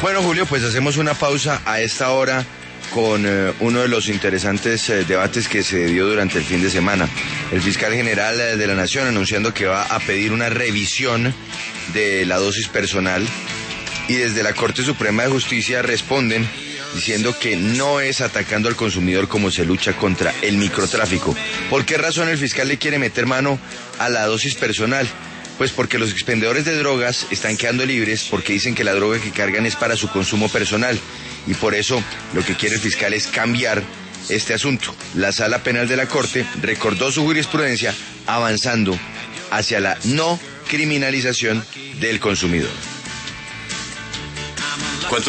Bueno, Julio, pues hacemos una pausa a esta hora con uno de los interesantes debates que se dio durante el fin de semana. El fiscal general de la Nación anunciando que va a pedir una revisión de la dosis personal, y desde la Corte Suprema de Justicia responden diciendo que no es atacando al consumidor como se lucha contra el microtráfico. ¿Por qué razón el fiscal le quiere meter mano a la dosis personal? Pues porque los expendedores de drogas están quedando libres, porque dicen que la droga que cargan es para su consumo personal, y por eso lo que quiere el fiscal es cambiar este asunto. La Sala Penal de la Corte recordó su jurisprudencia avanzando hacia la no criminalización del consumidor.